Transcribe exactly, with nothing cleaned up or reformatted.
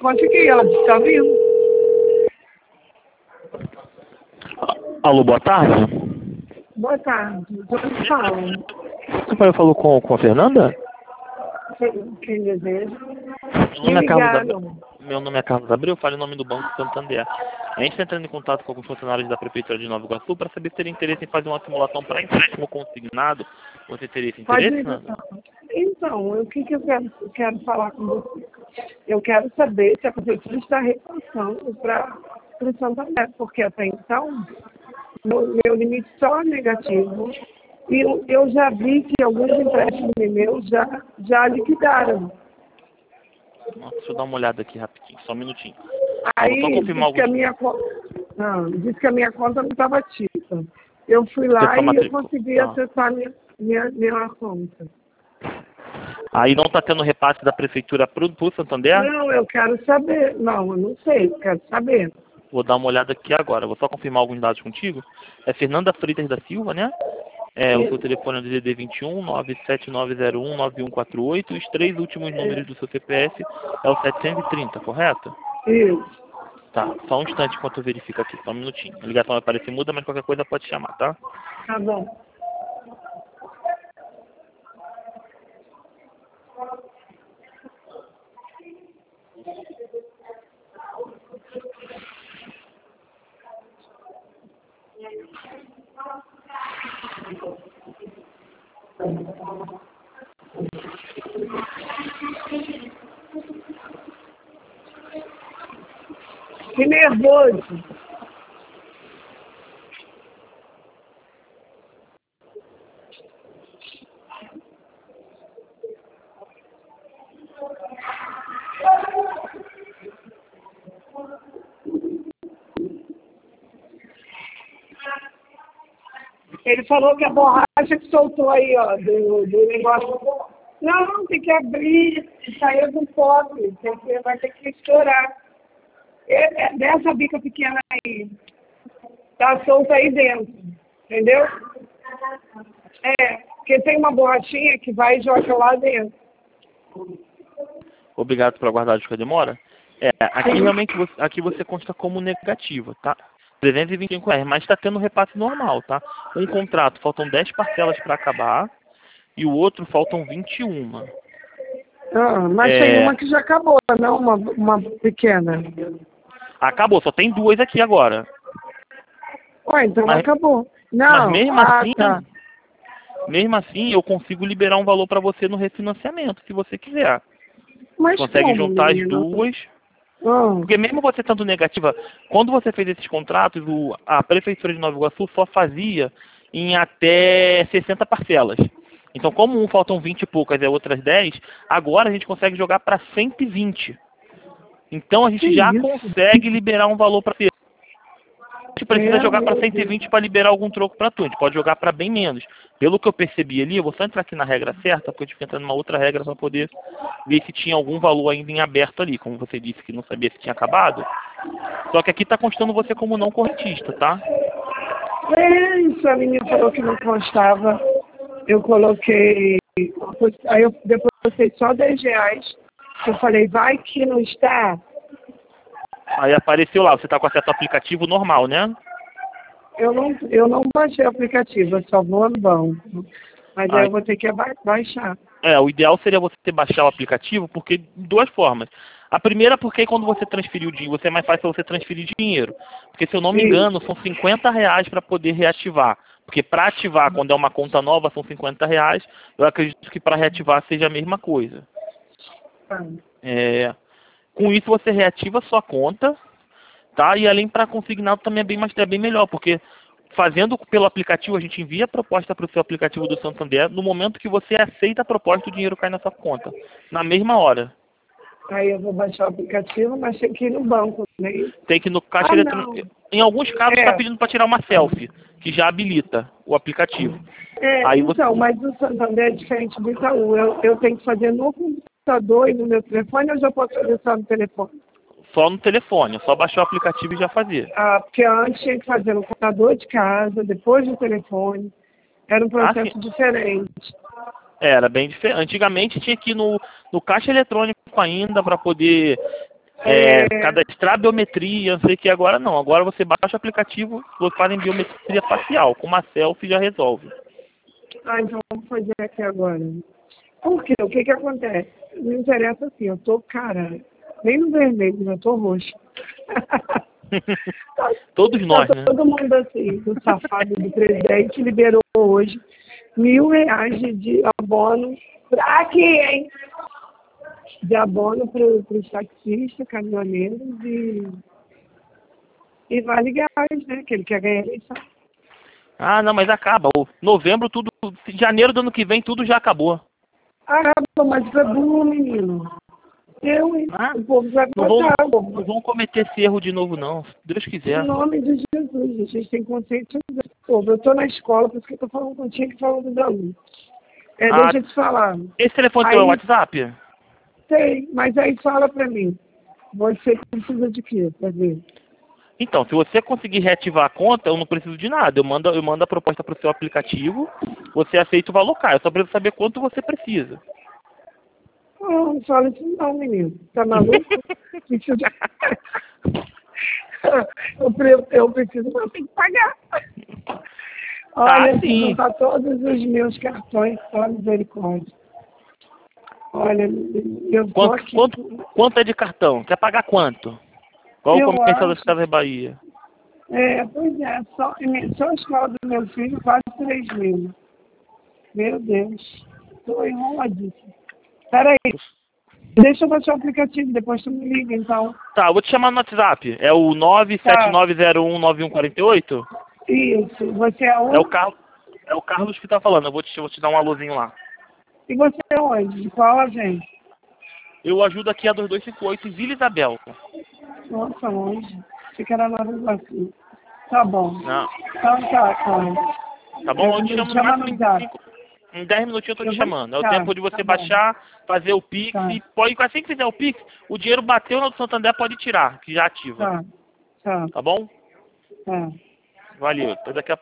consegui, ela disse que tá vindo. Alô, boa tarde. Boa tarde, eu falo. Você falou com, com a Fernanda? Quem, quem deseja? Meu Me nome é Carlos Abreu. ligaram. Meu nome é Carlos Abreu, eu falo em nome do Banco Santander. A gente está entrando em contato com alguns funcionários da Prefeitura de Nova Iguaçu para saber se teria interesse em fazer uma simulação para empréstimo consignado. Você teria esse Pode interesse, me Fernanda? ligar. Então, o que, que eu quero, eu quero falar com você? Eu quero saber se a Prefeitura está repassando para o Santander, porque até então, meu, meu limite só é negativo. E eu, eu já vi que alguns empréstimos meus já, já liquidaram. Nossa, deixa eu dar uma olhada aqui rapidinho, só um minutinho. Eu vou só Aí confirmar disse que a alguns... minha conta. Não, disse que a minha conta não estava ativa. Eu fui Ter lá sua e eu matrícula. consegui Tá. acessar minha, minha, minha conta. Aí não está tendo repasse da Prefeitura para o Santander? Não, eu quero saber. Não, eu não sei, eu quero saber. Vou dar uma olhada aqui agora. Vou só confirmar alguns dados contigo. É Fernanda Freitas da Silva, né? É, o seu telefone é D D D vinte e um, nove sete nove zero um, nove um quatro oito. E os três últimos números do seu C P F é o setecentos e trinta, correto? Isso, Tá, só um instante enquanto eu verifico aqui, só um minutinho. A ligação vai parecer muda, mas qualquer coisa pode chamar, tá? tá bom. Que nervoso. Ele falou que a borracha que soltou aí, ó, do, do negócio. Não, tem que abrir e sair do pote. Tem que, vai ter que estourar. É, é dessa bica pequena aí. Tá solta aí dentro. Entendeu? É, porque tem uma borrachinha que vai e joga lá dentro. Obrigado por aguardar a demora. É, aqui realmente você, aqui você consta como negativa, tá? trezentos e vinte e cinco reais, mas está tendo repasse normal, tá? Um contrato, faltam dez parcelas para acabar e o outro faltam vinte e uma. Ah, mas tem É, uma que já acabou, não uma, uma pequena. acabou, só tem duas aqui agora. Ué, então Mas, acabou. mas Não, mesmo ah, assim, tá. mesmo assim, eu consigo liberar um valor para você no refinanciamento, se você quiser. Mas Consegue como, juntar as menino? duas. Ah, Porque mesmo você estando negativa, quando você fez esses contratos, o, a Prefeitura de Nova Iguaçu só fazia em até sessenta parcelas. Então, como um faltam vinte e poucas e outras dez, agora a gente consegue jogar para cento e vinte. Então, a que gente já isso? consegue liberar um valor para você. A gente precisa É, jogar para meu cento e Deus. vinte para liberar algum troco para tu. A gente pode jogar para bem menos. Pelo que eu percebi ali, eu vou só entrar aqui na regra certa, porque eu tive que entrar numa outra regra para poder ver se tinha algum valor ainda em aberto ali. Como você disse que não sabia se tinha acabado. Só que aqui está constando você como não correntista, tá? É, isso a menina falou que não constava. Eu coloquei. Aí eu depois botei só dez reais. Eu falei, vai que não está. Aí apareceu lá, você está com acesso ao aplicativo normal, né? Eu não, eu não baixei o aplicativo, eu só vou no banco. Mas aí Aí, eu vou ter que aba- baixar. é, o ideal seria você baixar o aplicativo, porque de duas formas. A primeira porque quando você transferir o dinheiro, você é mais fácil você transferir dinheiro. Porque se eu não me Isso. engano, são cinquenta reais para poder reativar. Porque para ativar, quando é uma conta nova, são cinquenta reais. Eu acredito que para reativar seja a mesma coisa. Tá. É, com isso você reativa a sua conta, tá? E além para consignado também é bem, mais, é bem melhor, porque fazendo pelo aplicativo, a gente envia a proposta para o seu aplicativo do Santander. No momento que você aceita a proposta, o dinheiro cai na sua conta. Na mesma hora. Aí eu vou baixar o aplicativo, mas tem que ir no banco, né? Tem que ir no caixa Ah, eletrônico. não. Em alguns casos está É, pedindo para tirar uma selfie, que já habilita o aplicativo. é, Aí você então, mas o Santander é diferente do Itaú. Eu, eu tenho que fazer no computador e no meu telefone, ou eu já posso fazer só no telefone? só no telefone, é só baixar o aplicativo e já fazer. Ah, porque antes tinha que fazer no computador de casa, depois no telefone. Era um Ah, sim. processo diferente. Era bem diferente. Antigamente tinha que ir no, no caixa eletrônico ainda para poder é, É. cadastrar biometria, não sei o que agora não. Agora você baixa o aplicativo, você faz em biometria facial, com uma selfie já resolve. Ah, então vamos fazer aqui agora. Por quê? O que que acontece? Me interessa assim, eu tô, cara, bem no vermelho, eu tô roxa. Todos nós, Tá né? todo mundo assim, o safado do presidente liberou hoje mil reais de, de abono pra aqui, hein? De abono para os taxistas, caminhoneiros e, e vale gás, né? Que ele quer ganhar eleição. Ah, não, mas acaba. O novembro, tudo. Janeiro do ano que vem, tudo já acabou. Ah, mas foi burro, menino. Eu, hein? Ah, O povo vai não vão, votar. não vão cometer esse erro de novo, não. Se Deus Em quiser. nome de Jesus, a gente tem consciência do povo. Eu estou na escola, por isso que eu estou falando contigo e falando dos alunos. É, Ah, deixa eu te falar. esse telefone Aí, teu é o WhatsApp? sei, mas aí fala pra mim. Você precisa de quê? Pra ver? Então, se você conseguir reativar a conta, eu não preciso de nada. Eu mando, eu mando a proposta para o seu aplicativo, você aceita o valor caro. Eu só preciso saber quanto você precisa. Não, não fala isso não, menino. Tá maluco? Preciso de... eu, pre- eu preciso, mas eu tenho que pagar. Olha, Ah, sim. juntar todos os meus cartões, só misericórdia. Olha, eu tô Quanto, aqui. quanto, quanto é de cartão? Quer pagar quanto? Qual o Eu comercial das acho. Casas Bahia? É, pois é, só, só a escola do meu filho, quase três mil. Meu Deus. Tô enroladíssima. Peraí, deixa eu baixar o aplicativo, depois tu me liga, então. Tá, eu vou te chamar no WhatsApp. É o nove sete nove zero um nove um quatro oito? Isso. Você é É o, onde? Carlos, é o Carlos que tá falando. Eu vou te, eu vou te dar um alôzinho lá. E você é onde? De qual agente? Eu ajudo aqui a dois dois cinco oito em Vila Isabel. Nossa, longe. Achei que era Nova Iguaçu. Tá bom. Não. Então tá, cara. Tá bom? Eu Eu te me chamo no chama máximo no em zap. cinco. Em dez minutinhos eu tô Eu te vou... chamando. É o Tá, tempo de você tá bom. baixar, fazer o Pix Tá, e pode, assim que fizer o Pix, o dinheiro bateu no Santander, pode tirar, que já ativa. tá, tá, Tá bom? tá. Valeu. Até daqui a